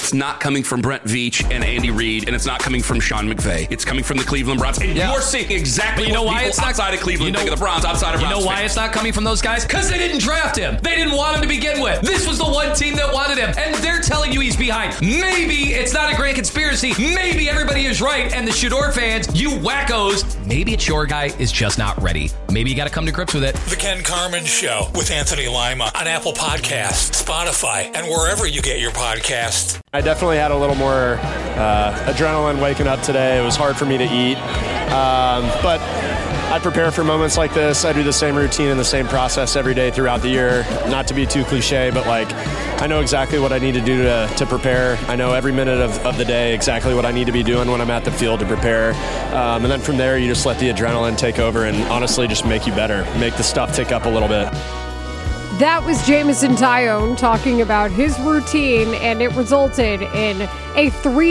it's not coming from Brent Veach and Andy Reid, and it's not coming from Sean McVay. It's coming from the Cleveland Browns. And you're seeing exactly what people outside of Cleveland think of the Browns, outside of Browns. You know why it's not coming from those guys? Because they didn't draft him. They didn't want him to begin with. This was the one team that wanted him, and they're telling you he's behind. Maybe it's not a grand conspiracy. Maybe everybody is right, and the Shador fans, you wackos, maybe it's your guy is just not ready. Maybe you got to come to grips with it. The Ken Carman Show with Anthony Lima on Apple Podcasts, Spotify, and wherever you get your podcasts. I definitely had a little more adrenaline waking up today. It was hard for me to eat, but I prepare for moments like this. I do the same routine and the same process every day throughout the year. Not to be too cliche, but I know exactly what I need to do to prepare. I know every minute of the day exactly what I need to be doing when I'm at the field to prepare. And then from there, you just let the adrenaline take over and honestly just make you better, make the stuff tick up a little bit. That was Jameson Taillon talking about his routine, and it resulted in a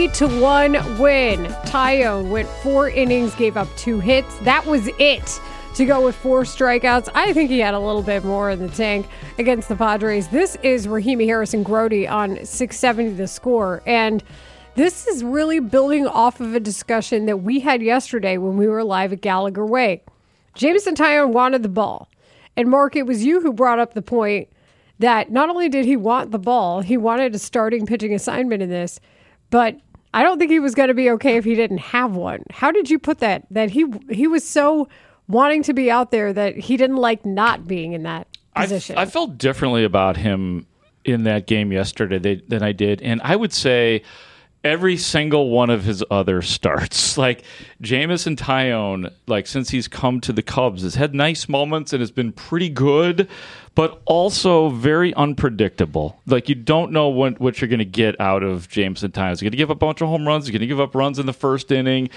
3-1 win. Taillon went 4 innings, gave up 2 hits. That was it to go with 4 strikeouts. I think he had a little bit more in the tank against the Padres. This is Rahimi Harrison-Grote on 670 The Score, and this is really building off of a discussion that we had yesterday when we were live at Gallagher Way. Jameson Taillon wanted the ball. And Mark, it was you who brought up the point that not only did he want the ball, he wanted a starting pitching assignment in this, but I don't think he was going to be okay if he didn't have one. How did you put that? That he was so wanting to be out there that he didn't like not being in that position. I felt differently about him in that game yesterday than I did, and I would say every single one of his other starts. Like Jameson Taillon, since he's come to the Cubs, has had nice moments and has been pretty good, but also very unpredictable. You don't know what you're going to get out of Jameson Taillon. He's going to give up a bunch of home runs. He's going to give up runs in the first inning.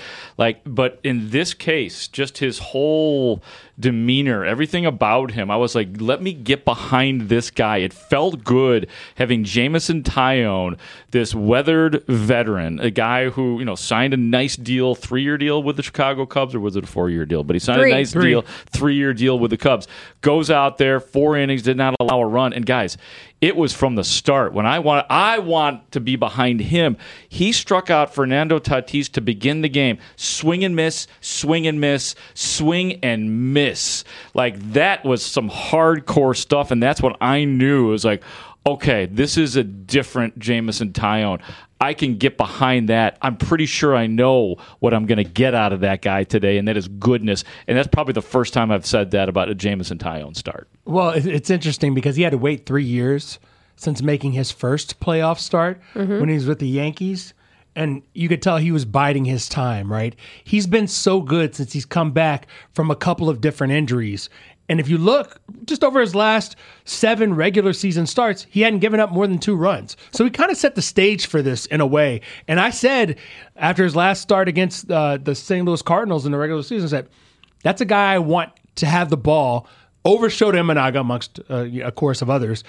But in this case, just his whole demeanor, everything about him, I was like, let me get behind this guy. It felt good having Jameson Taillon, this weathered veteran, a guy who signed a nice deal, 3-year deal with the Chicago Cubs, or was it a 4-year deal? But he signed a nice deal, 3-year deal with the Cubs. Goes out there, 4 innings, did not allow a run. And guys, it was from the start. When I want to be behind him. He struck out Fernando Tatis to begin the game. Swing and miss, swing and miss, swing and miss. That was some hardcore stuff, and that's what I knew. It was okay, this is a different Jameson Taillon. I can get behind that. I'm pretty sure I know what I'm going to get out of that guy today, and that is goodness. And that's probably the first time I've said that about a Jameson Taillon start. Well, it's interesting because he had to wait 3 years since making his first playoff start when he was with the Yankees. And you could tell he was biding his time, right? He's been so good since he's come back from a couple of different injuries. And if you look just over his last 7 regular season starts, he hadn't given up more than 2 runs. So he kind of set the stage for this in a way. And I said after his last start against the St. Louis Cardinals in the regular season, I said, that's a guy I want to have the ball over Shota Imanaga amongst a chorus of others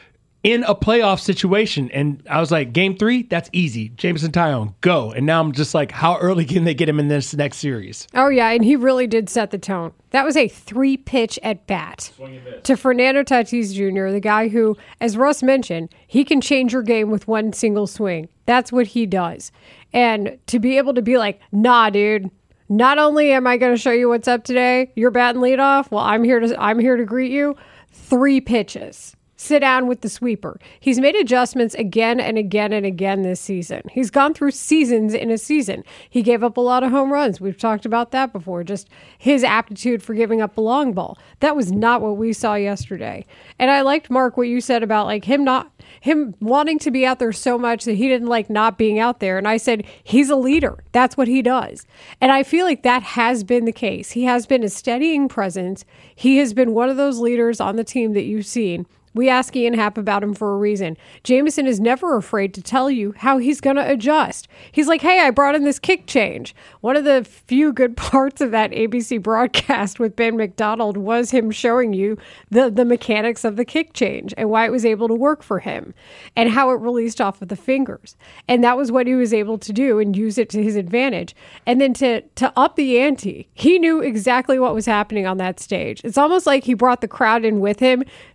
in a playoff situation. And I was like, game 3, that's easy. Jameson Taillon, go. And now I'm just like, how early can they get him in this next series? Oh, yeah, and he really did set the tone. That was a 3-pitch at bat to Fernando Tatis Jr., the guy who, as Russ mentioned, he can change your game with one single swing. That's what he does. And to be able to be like, nah, dude, not only am I going to show you what's up today, you're batting leadoff, well, I'm here to greet you. 3 pitches. Sit down with the sweeper. He's made adjustments again and again and again this season. He's gone through seasons in a season. He gave up a lot of home runs. We've talked about that before, just his aptitude for giving up a long ball. That was not what we saw yesterday. And I liked, Mark, what you said about him wanting to be out there so much that he didn't like not being out there. And I said, he's a leader. That's what he does. And I feel like that has been the case. He has been a steadying presence. He has been one of those leaders on the team that you've seen. We ask Ian Happ about him for a reason. Jameson is never afraid to tell you how he's going to adjust. He's like, hey, I brought in this kick change. One of the few good parts of that ABC broadcast with Ben McDonald was him showing you the mechanics of the kick change and why it was able to work for him and how it released off of the fingers. And that was what he was able to do and use it to his advantage. And then to up the ante, he knew exactly what was happening on that stage. It's almost like he brought the crowd in with him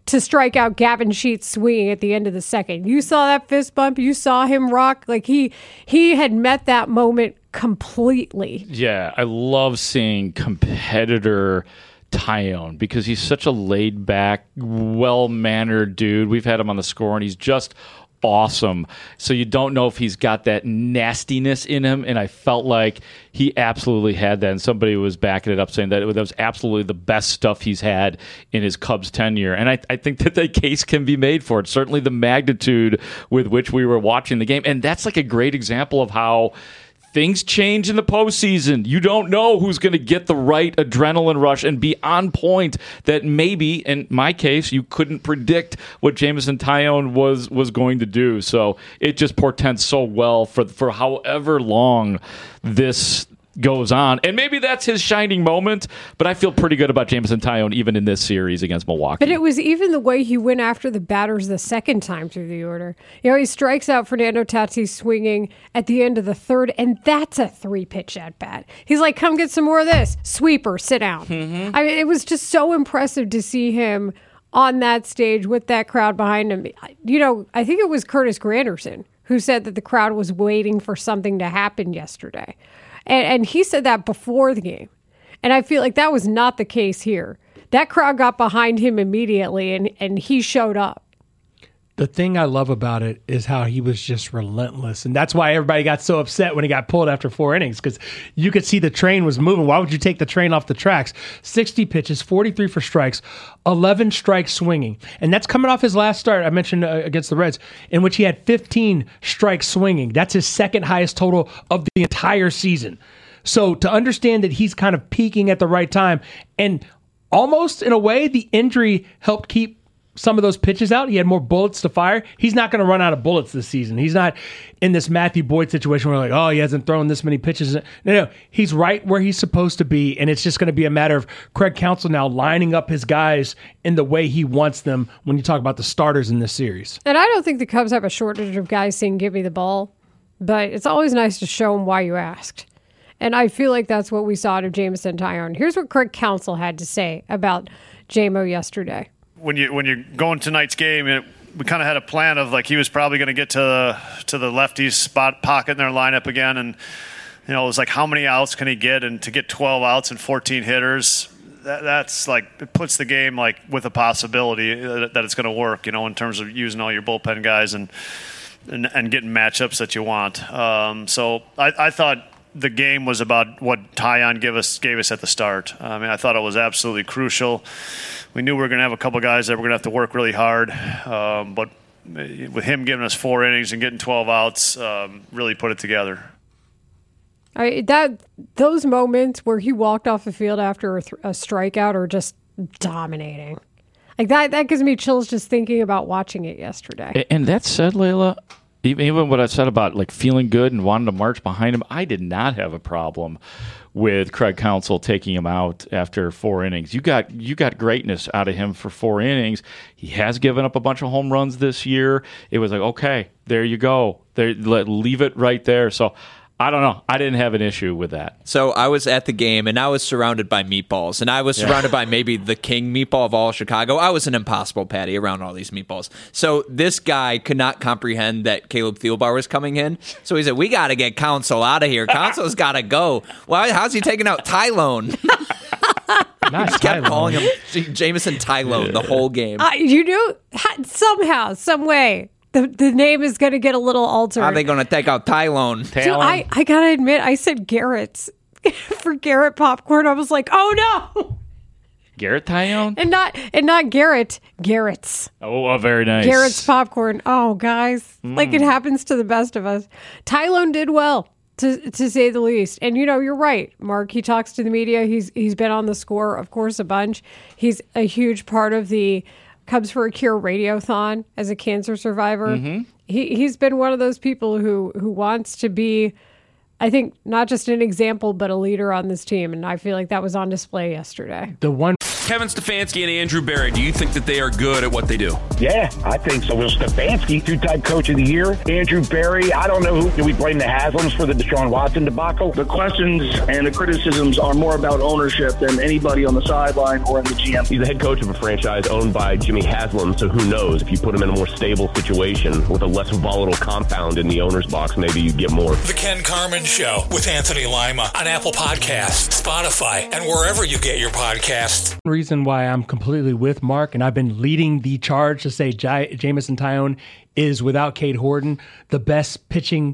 to strike out Gavin Sheets swinging at the end of the second. You saw that fist bump. You saw him rock. Like he had met that moment completely. Yeah, I love seeing competitor Taillon because he's such a laid-back, well-mannered dude. We've had him on the score, and he's just awesome. So you don't know if he's got that nastiness in him, and I felt like he absolutely had that, and somebody was backing it up saying that was absolutely the best stuff he's had in his Cubs tenure, and I think that the case can be made for it. Certainly the magnitude with which we were watching the game, and that's like a great example of how things change in the postseason. You don't know who's going to get the right adrenaline rush and be on point that maybe, in my case, you couldn't predict what Jameson Taillon was going to do. So it just portends so well for however long this goes on. And maybe that's his shining moment, but I feel pretty good about Jameson Taillon even in this series against Milwaukee. But it was even the way he went after the batters the second time through the order. You know, he strikes out Fernando Tatis swinging at the end of the third, and that's a 3-pitch at bat. He's like, come get some more of this. Sweeper, sit down. Mm-hmm. I mean, it was just so impressive to see him on that stage with that crowd behind him. You know, I think it was Curtis Granderson who said that the crowd was waiting for something to happen yesterday. And he said that before the game. And I feel like that was not the case here. That crowd got behind him immediately, and he showed up. The thing I love about it is how he was just relentless. And that's why everybody got so upset when he got pulled after 4 innings, because you could see the train was moving. Why would you take the train off the tracks? 60 pitches, 43 for strikes, 11 strikes swinging. And that's coming off his last start, I mentioned against the Reds, in which he had 15 strikes swinging. That's his second highest total of the entire season. So to understand that he's kind of peaking at the right time, and almost in a way, the injury helped keep some of those pitches out. He had more bullets to fire. He's not going to run out of bullets this season. He's not in this Matthew Boyd situation where like, oh, he hasn't thrown this many pitches. No, he's right where he's supposed to be, and it's just going to be a matter of Craig Counsell now lining up his guys in the way he wants them when you talk about the starters in this series. And I don't think the Cubs have a shortage of guys saying, give me the ball, but it's always nice to show them why you asked. And I feel like that's what we saw out of Jameson Taillon. Here's what Craig Counsell had to say about JMO yesterday. When you're going tonight's game, we kind of had a plan of like he was probably going to get to the lefties spot pocket in their lineup again, and you know it was like how many outs can he get, and to get 12 outs and 14 hitters, that's like it puts the game like with a possibility that it's going to work, you know, in terms of using all your bullpen guys and getting matchups that you want. So I thought the game was about what Taillon gave us at the start. I mean, I thought it was absolutely crucial. We knew we were going to have a couple guys that were going to have to work really hard, but with him giving us 4 innings and getting 12 outs, really put it together. Those moments where he walked off the field after a strikeout are just dominating. Like that gives me chills just thinking about watching it yesterday. And that said, Layla, even what I said about like feeling good and wanting to march behind him, I did not have a problem with Craig Counsell taking him out after 4 innings. You got greatness out of him for 4 innings. He has given up a bunch of home runs this year. It was like, okay, there you go. Leave it right there. So I don't know. I didn't have an issue with that. So I was at the game, and I was surrounded by meatballs, and I was surrounded by maybe the king meatball of all Chicago. I was an impossible patty around all these meatballs. So this guy could not comprehend that Caleb Thielbar was coming in. So he said, we got to get Counsell out of here. Counsell's got to go. Well, how's he taking out Taillon? Nice. Just kept calling him Jameson Taillon the whole game. You knew somehow, some way. The name is going to get a little altered. Are they going to take out Taillon? So I got to admit, I said Garrett's for Garrett popcorn. I was like, oh no. Garrett Taillon? And not Garrett, Garrett's. Oh, very nice. Garrett's popcorn. Oh, guys, like it happens to the best of us. Taillon did well, to say the least. And, you know, you're right, Mark. He talks to the media. He's been on the score, of course, a bunch. He's a huge part of the Cubs for a Cure radiothon as a cancer survivor. Mm-hmm. He's been one of those people who wants to be, I think, not just an example, but a leader on this team. And I feel like that was on display yesterday. The one Kevin Stefanski and Andrew Berry, do you think that they are good at what they do? Yeah, I think so. Will Stefanski, two-time coach of the year. Andrew Berry, I don't know who. Do we blame the Haslams for the Deshaun Watson debacle? The questions and the criticisms are more about ownership than anybody on the sideline or in the GM. He's the head coach of a franchise owned by Jimmy Haslam, so who knows? If you put him in a more stable situation with a less volatile compound in the owner's box, maybe you get more. The Ken Carman Show with Anthony Lima on Apple Podcasts, Spotify, and wherever you get your podcasts. Reason why I'm completely with Mark, and I've been leading the charge to say Jamison Tyone is, without Cade Horton, the best pitcher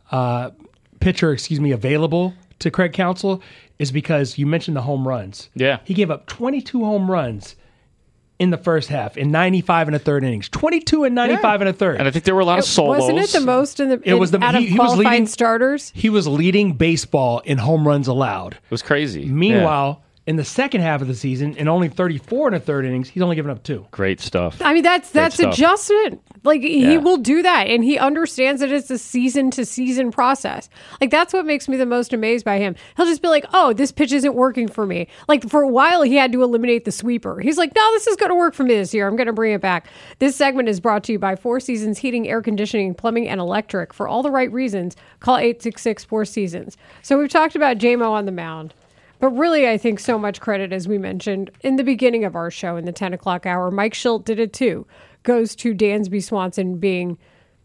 available to Craig Counsell, is because you mentioned the home runs. Yeah. He gave up 22 home runs in the first half in 95 and a third innings. 22 and 95 and a third. And I think there were a lot of solos. Wasn't it the most out of qualified starters? He was leading baseball in home runs allowed. It was crazy. Meanwhile, in the second half of the season, in only 34 and a third innings, he's only given up 2. Great stuff. I mean, that's adjustment. Like, he will do that, and he understands that it's a season-to-season process. Like, that's what makes me the most amazed by him. He'll just be like, oh, this pitch isn't working for me. Like, for a while, he had to eliminate the sweeper. He's like, no, this is going to work for me this year. I'm going to bring it back. This segment is brought to you by Four Seasons Heating, Air Conditioning, Plumbing, and Electric. For all the right reasons, call 866-4Seasons. So we've talked about J-Mo on the mound. But really, I think so much credit, as we mentioned in the beginning of our show in the 10 o'clock hour, Mike Shildt did it too, goes to Dansby Swanson being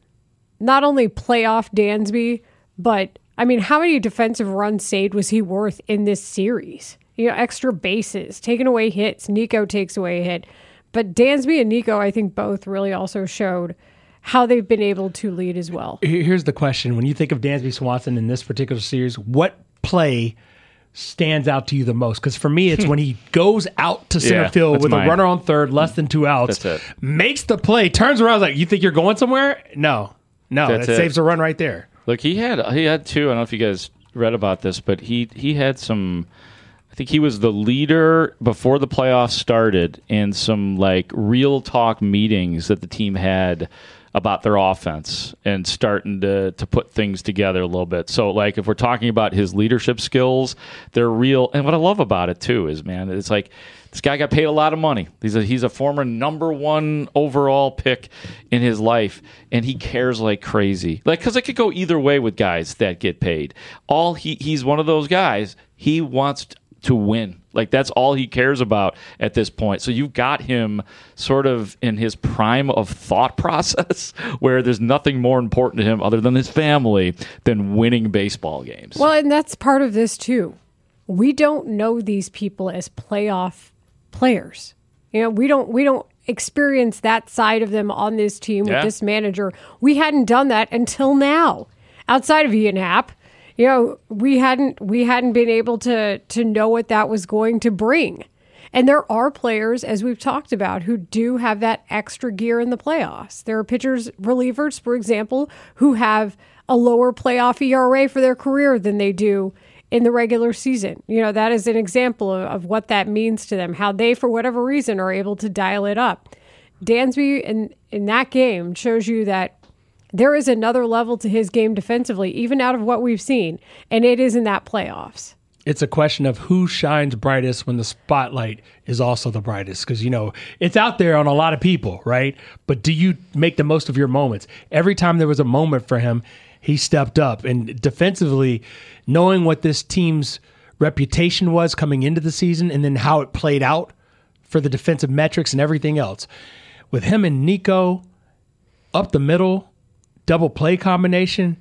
not only playoff Dansby, but, I mean, how many defensive runs saved was he worth in this series? You know, extra bases, taking away hits. Nico takes away a hit. But Dansby and Nico, I think, both really also showed how they've been able to lead as well. Here's the question. When you think of Dansby Swanson in this particular series, what play stands out to you the most? Because for me, it's when he goes out to center field with a runner on third, less than 2 outs, makes the play, turns around, like, you think you're going somewhere? No, that saves a run right there. Look, he had 2. I don't know if you guys read about this, but he had some. I think he was the leader before the playoffs started in some like real talk meetings that the team had about their offense and starting to put things together a little bit. So, like, if we're talking about his leadership skills, they're real. And what I love about it, too, is, man, it's like this guy got paid a lot of money. He's a former number 1 overall pick in his life, and he cares like crazy. Like, because it could go either way with guys that get paid. He's one of those guys. He wants to win. Like, that's all he cares about at this point. So you've got him sort of in his prime of thought process where there's nothing more important to him other than his family than winning baseball games. Well, and that's part of this too. We don't know these people as playoff players. You know, we don't experience that side of them on this team with this manager. We hadn't done that until now. Outside of Ian Happ, you know, we hadn't been able to know what that was going to bring. And there are players, as we've talked about, who do have that extra gear in the playoffs. There are pitchers, relievers, for example, who have a lower playoff ERA for their career than they do in the regular season. You know, that is an example of what that means to them, how they, for whatever reason, are able to dial it up. Dansby in that game shows you that there is another level to his game defensively, even out of what we've seen, and it is in that playoffs. It's a question of who shines brightest when the spotlight is also the brightest. Because, you know, it's out there on a lot of people, right? But do you make the most of your moments? Every time there was a moment for him, he stepped up. And defensively, knowing what this team's reputation was coming into the season and then how it played out for the defensive metrics and everything else, with him and Nico up the middle, double play combination,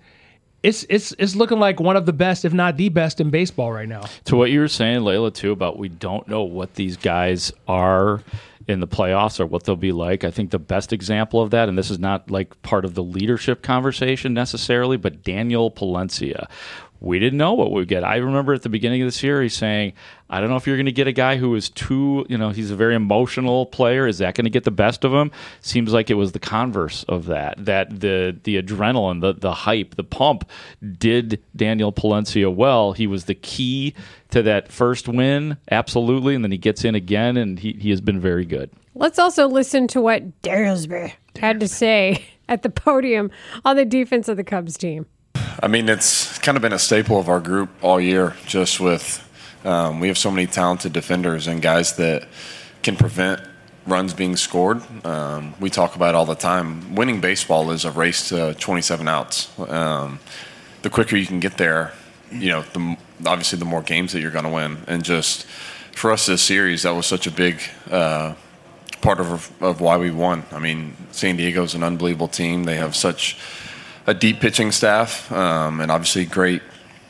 it's looking like one of the best, if not the best, in baseball right now. To what you were saying, Layla, too, about we don't know what these guys are in the playoffs or what they'll be like. I think the best example of that, and this is not like part of the leadership conversation necessarily, but Daniel Palencia. We didn't know what we'd get. I remember at the beginning of this year, he's saying, I don't know if you're going to get a guy who is too, you know, he's a very emotional player. Is that going to get the best of him? Seems like it was the converse of that the adrenaline, the hype, the pump did Daniel Palencia well. He was the key to that first win, absolutely, and then he gets in again, and he has been very good. Let's also listen to what Dansby had to say at the podium on the defense of the Cubs team. I mean, it's kind of been a staple of our group all year, just with We have so many talented defenders and guys that can prevent runs being scored. We talk about it all the time. Winning baseball is a race to 27 outs. The quicker you can get there, obviously the more games that you're going to win. And just for us this series, that was such a big part of why we won. I mean, San Diego's an unbelievable team. They have such a deep pitching staff and obviously great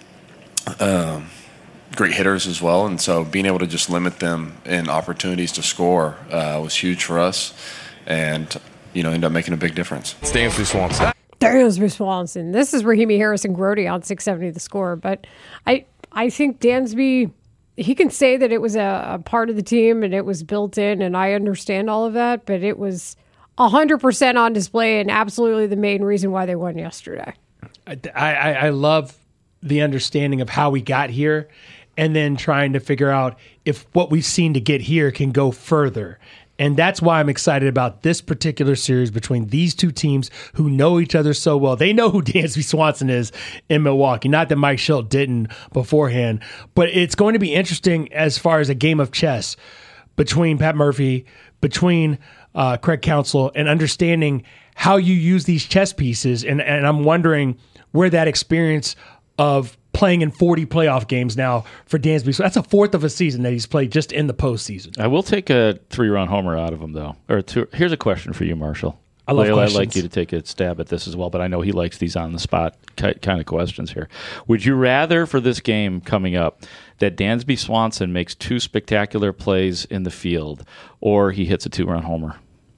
hitters as well. And so being able to just limit them in opportunities to score was huge for us and, ended up making a big difference. It's Dansby Swanson. Dansby Swanson. This is Rahimi Harrison Grody on 670 The Score. But I think Dansby, he can say that it was a part of the team and it was built in, and I understand all of that, but it was 100% on display and absolutely the main reason why they won yesterday. I love the understanding of how we got here and then trying to figure out if what we've seen to get here can go further. And that's why I'm excited about this particular series between these two teams who know each other so well. They know who Dansby Swanson is in Milwaukee. Not that Mike Shildt didn't beforehand, but it's going to be interesting as far as a game of chess between Pat Murphy, between Craig Counsell, and understanding how you use these chess pieces. And I'm wondering where that experience of playing in 40 playoff games now for Dansby. So that's a fourth of a season that he's played just in the postseason. I will take a 3-run homer out of him, though. Here's a question for you, Marshall. I love questions. I'd like you to take a stab at this as well, but I know he likes these on-the-spot kind of questions here. Would you rather, for this game coming up, that Dansby Swanson makes 2 spectacular plays in the field, or he hits a 2-run homer?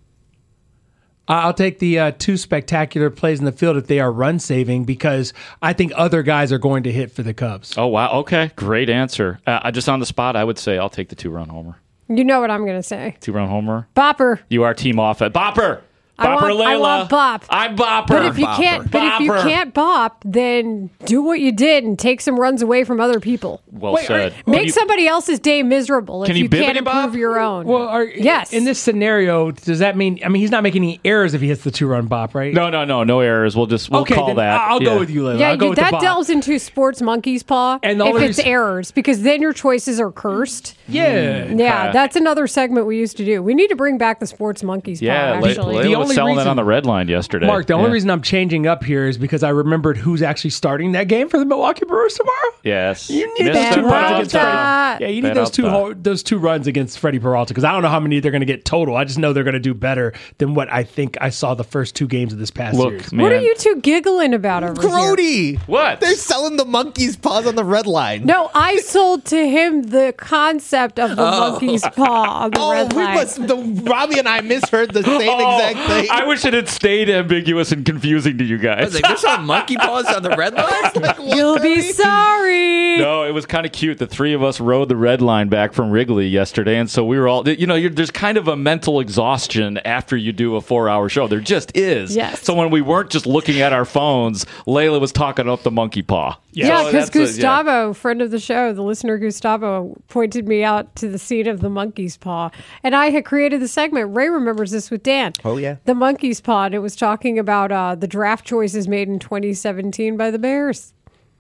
I'll take the 2 spectacular plays in the field if they are run-saving, because I think other guys are going to hit for the Cubs. Oh, wow. Okay. Great answer. Just on the spot, I would say I'll take the 2-run homer. You know what I'm going to say. 2-run homer? Bopper. You are team off at Bopper. Bopper Layla. I want bop. I'm Bopper. But if you can't bop, then do what you did and take some runs away from other people. Well said. Make somebody else's day miserable if you can't improve your own. Well, yes. In this scenario, does that mean? I mean, he's not making any errors if he hits the 2-run bop, right? No errors. We'll call that. I'll go with you, Layla. Yeah, I'll go with that the bop. delves into sports monkey's paw. And if it's errors, because then your choices are cursed. Yeah, that's another segment we used to do. We need to bring back the sports monkey's paw. Actually, Layla was selling that on the red line yesterday. Mark, the only reason I'm changing up here is because I remembered who's actually starting that game for the Milwaukee Brewers tomorrow. Yes, you need those 2 runs against Freddie. Yeah, you need those 2 runs against Freddie Peralta, because I don't know how many they're going to get total. I just know they're going to do better than what I think I saw the first 2 games of this past series. Man. What are you two giggling about over Grody. here? What? They're selling the monkey's paws on the red line. No, I sold to him the concept of the monkey's paw on the red line. Robbie and I misheard the same exact thing. I wish it had stayed ambiguous and confusing to you guys. They're selling monkey paws on the red line? You'll be sorry. No, it was kind of cute. The 3 of us rode the red line back from Wrigley yesterday, and so we were all, there's kind of a mental exhaustion after you do a 4-hour show. There just is. Yes. So when we weren't just looking at our phones, Layla was talking up the monkey paw. Yeah, because Gustavo, friend of the show, the listener Gustavo, pointed me out to the scene of the monkey's paw. And I had created the segment. Ray remembers this with Dan. Oh, yeah. The monkey's paw. And it was talking about the draft choices made in 2017 by the Bears.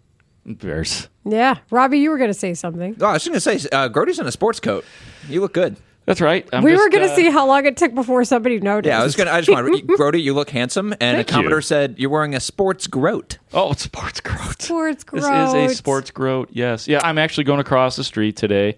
Bears. Yeah. Robbie, you were going to say something. Oh, I was going to say, Grody's in a sports coat. You look good. That's right. We were going to see how long it took before somebody noticed. Yeah, I just wanted Grody, you look handsome, and a Commodore said you're wearing a sports groat. Oh, it's sports groat. Sports groat. This is a sports groat. Yes. Yeah, I'm actually going across the street today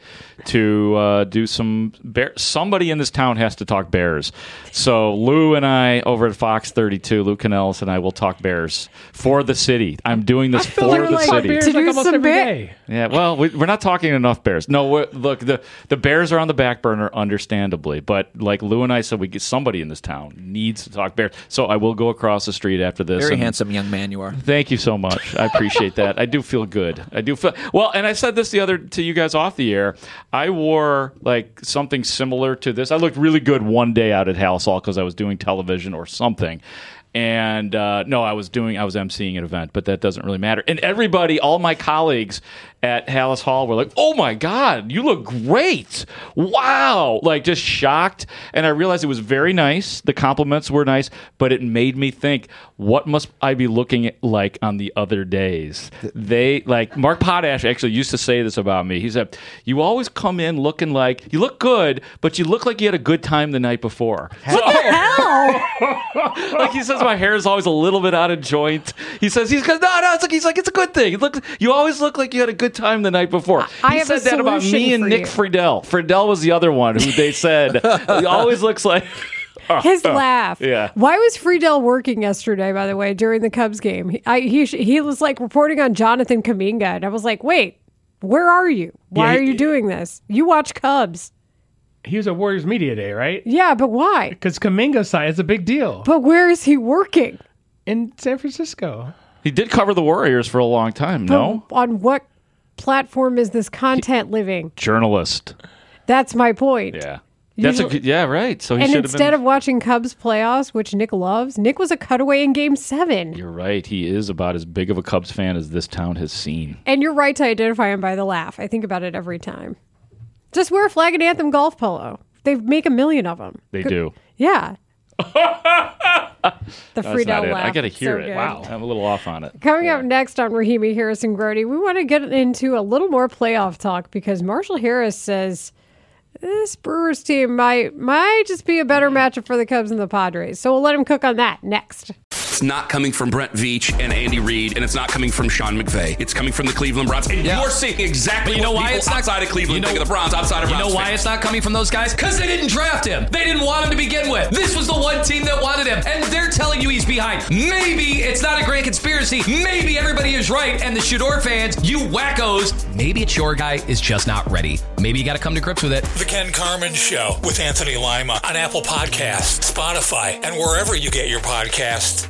to do some somebody in this town has to talk Bears. So Lou and I over at Fox 32, Lou Canellis and I will talk Bears for the city. I'm doing this for the city. Bears to like do almost some every day. Yeah, well, we're not talking enough Bears. No, look, the Bears are on the back burner, understandably. But like Lou and I said, somebody in this town needs to talk Bears. So I will go across the street after this. Very handsome young man you are. Thank you so much. I appreciate that. I do feel good. I do feel well, and I said this to you guys off the air. I wore like something similar to this. I looked really good one day out at House Hall because I was doing television or something. And no, I was emceeing an event, but that doesn't really matter. And everybody, all my colleagues at Hallis Hall were like, oh my God, you look great. Wow. Like just shocked. And I realized it was very nice. The compliments were nice, but it made me think, what must I be looking like on the other days? They like Mark Potash actually used to say this about me. He said, you always come in looking like you look good, but you look like you had a good time the night before. What the hell? Like he says, my hair is always a little bit out of joint. He says, he's like, it's a good thing. You always look like you had a good time the night before. I He have said a that about solution me and for Nick you. Friedel. Friedel was the other one who they said he always looks like His laugh. Yeah. Why was Friedel working yesterday, by the way, during the Cubs game? He was like reporting on Jonathan Kuminga, and I was like, wait, where are you? Why are you doing this? You watch Cubs. He was at Warriors Media Day, right? Yeah, but why? Because Kuminga's side is a big deal. But where is he working? In San Francisco. He did cover the Warriors for a long time, no? But on what platform is this content living? Journalist. That's my point. Yeah. That's right. So he And should have instead been. of watching Cubs playoffs, which Nick loves, Nick was a cutaway in Game 7. You're right. He is about as big of a Cubs fan as this town has seen. And you're right to identify him by the laugh. I think about it every time. Just wear a Flag and Anthem golf polo. They make 1 million of them. They do. Yeah. The That's Friedel not it. laugh. I got to It's hear so it. good. Wow. I'm a little off on it. Coming up next on Rahimi Harrison Grody, we want to get into a little more playoff talk because Marshall Harris says this Brewers team might just be a better matchup for the Cubs and the Padres. So we'll let him cook on that next. It's not coming from Brent Veach and Andy Reid, and it's not coming from Sean McVay. It's coming from the Cleveland Browns. And you're seeing exactly what people outside of Cleveland think of the Browns, outside of Browns. You know why fans. it's not coming from those guys? Because they didn't draft him. They didn't want him to begin with. This was the one team that wanted him, and they're telling you he's behind. Maybe it's not a grand conspiracy. Maybe everybody is right, and the Shador fans, you wackos, maybe it's your guy is just not ready. Maybe you got to come to grips with it. The Ken Carmen Show with Anthony Lima on Apple Podcasts, Spotify, and wherever you get your podcasts.